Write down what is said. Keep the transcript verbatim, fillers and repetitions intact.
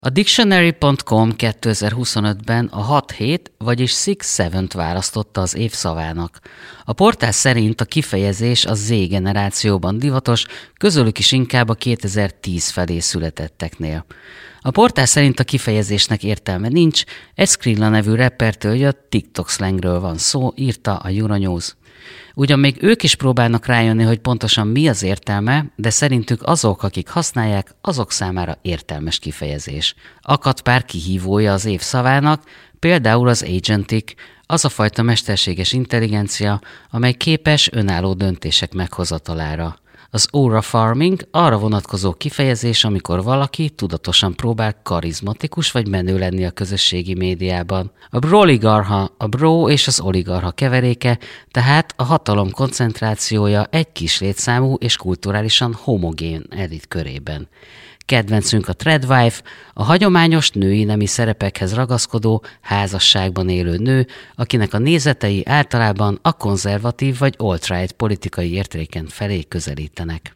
A Dictionary pont com kétezer-huszonötben a hat hét, vagyis hat hetet választotta az év szavának. A portál szerint a kifejezés a Z generációban divatos, közülük is inkább a kétezer-tíz felé születetteknél. A portál szerint a kifejezésnek értelme nincs, egy Skrilla nevű rappertől jött TikTok slangről van szó, írta a Euronews. Ugyan még ők is próbálnak rájönni, hogy pontosan mi az értelme, de szerintük azok, akik használják, azok számára értelmes kifejezés. Akadt pár kihívója az év szavának, például az agentic, az a fajta mesterséges intelligencia, amely képes önálló döntések meghozatalára. Az aura farming arra vonatkozó kifejezés, amikor valaki tudatosan próbál karizmatikus vagy menő lenni a közösségi médiában. A broligarcha, a bro és az oligarcha keveréke, tehát a hatalom koncentrációja egy kis létszámú és kulturálisan homogén elit körében. Kedvencünk a tradwife, a hagyományos női nemi szerepekhez ragaszkodó, házasságban élő nő, akinek a nézetei általában a konzervatív vagy alt-right politikai értéken felé közelítenek.